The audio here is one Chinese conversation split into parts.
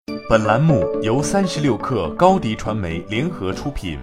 本栏目由36氪高迪传媒联合出品。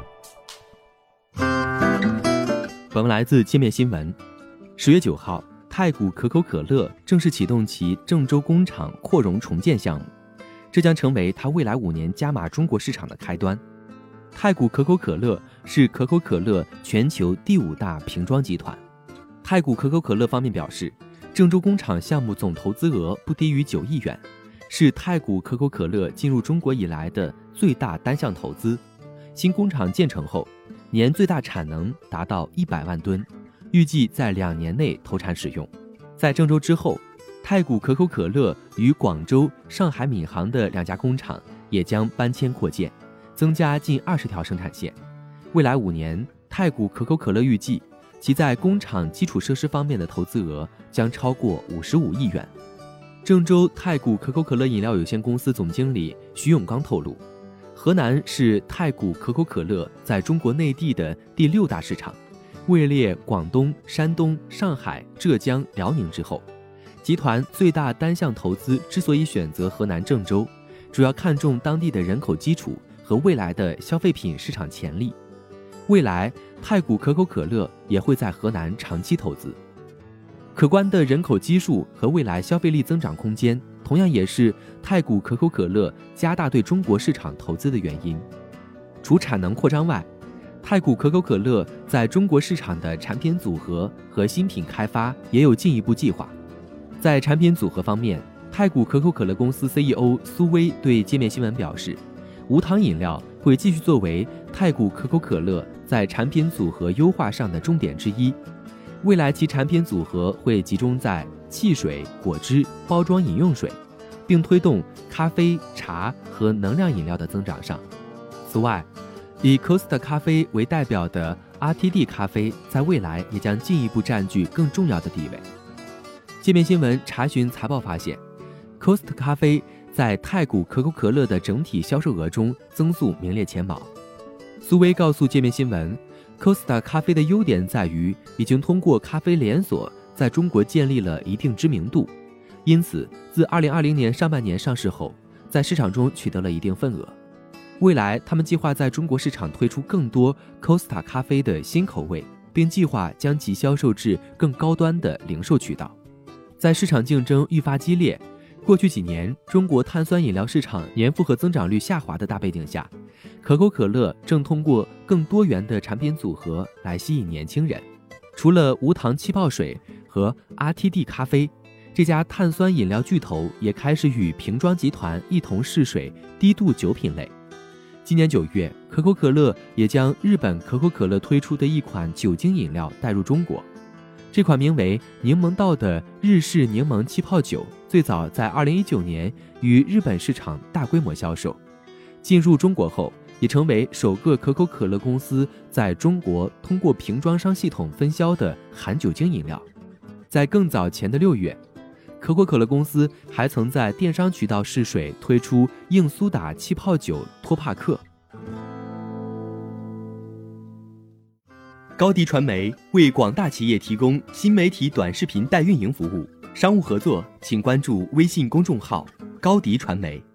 本文来自界面新闻。10月9号，太古可口可乐正式启动其郑州工厂扩容重建项目，这将成为它未来5年加码中国市场的开端。太古可口可乐是可口可乐全球第5大瓶装集团。太古可口可乐方面表示，郑州工厂项目总投资额不低于9亿元，是太古可口可乐进入中国以来的最大单项投资。新工厂建成后，年最大产能达到100万吨，预计在2年内投产使用。在郑州之后，太古可口可乐与广州、上海闵行的2家工厂也将搬迁扩建，增加近20条生产线。未来5年，太古可口可乐预计其在工厂基础设施方面的投资额将超过55亿元。郑州太古可口可乐饮料有限公司总经理徐永刚透露，河南是太古可口可乐在中国内地的第6大市场，位列广东、山东、上海、浙江、辽宁之后。集团最大单项投资之所以选择河南郑州，主要看重当地的人口基础和未来的消费品市场潜力。未来，太古可口可乐也会在河南长期投资。可观的人口基数和未来消费力增长空间，同样也是太古可口可乐加大对中国市场投资的原因。除产能扩张外，太古可口可乐在中国市场的产品组合和新品开发也有进一步计划。在产品组合方面，太古可口可乐公司 CEO 苏威对界面新闻表示，无糖饮料会继续作为太古可口可乐在产品组合优化上的重点之一。未来其产品组合会集中在汽水、果汁、包装饮用水，并推动咖啡、茶和能量饮料的增长上。此外，以 Costa 咖啡为代表的 RTD 咖啡在未来也将进一步占据更重要的地位。界面新闻查询财报发现， Costa 咖啡在太古可口可乐的整体销售额中增速名列前茅。苏威告诉界面新闻， Costa 咖啡的优点在于已经通过咖啡连锁在中国建立了一定知名度，因此自2020年上半年上市后，在市场中取得了一定份额。未来他们计划在中国市场推出更多 Costa 咖啡的新口味，并计划将其销售至更高端的零售渠道。在市场竞争愈发激烈，过去几年中国碳酸饮料市场年复合增长率下滑的大背景下，可口可乐正通过更多元的产品组合来吸引年轻人。除了无糖气泡水和 RTD 咖啡，这家碳酸饮料巨头也开始与瓶装集团一同试水低度酒品类。今年9月，可口可乐也将日本可口可乐推出的一款酒精饮料带入中国。这款名为柠檬道的日式柠檬气泡酒最早在2019年于日本市场大规模销售，进入中国后也成为首个可口可乐公司在中国通过瓶装商系统分销的含酒精饮料。在更早前的6月，可口可乐公司还曾在电商渠道试水推出硬苏打气泡酒托帕克。高迪传媒为广大企业提供新媒体短视频代运营服务，商务合作请关注微信公众号高迪传媒。